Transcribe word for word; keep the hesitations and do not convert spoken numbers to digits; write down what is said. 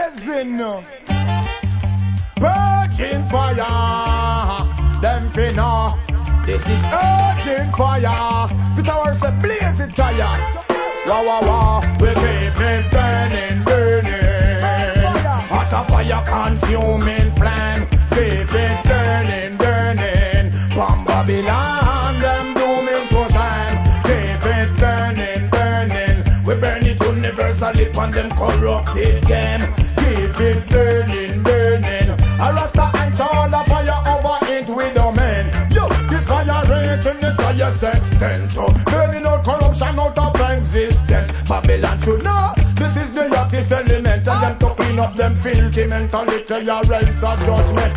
blazing. Virgin fire, them finna. This is urgent fire. Fit ourselves blazing fire. Wah wah wah, we keep it burning, burning. Hot a fire consuming flame. Keep it burning, burning. From Babylon, them dooming to shine. Keep it burning, burning. We burn it universally from them corrupted game. Keep it burning, burning. A rasta and all fire over it with a man. Yo, this fire reaching this highest extent. Burning out corruption out of existence. Babylon should know this is the hottest element. And them to clean up them filthy mentality, your race of judgment.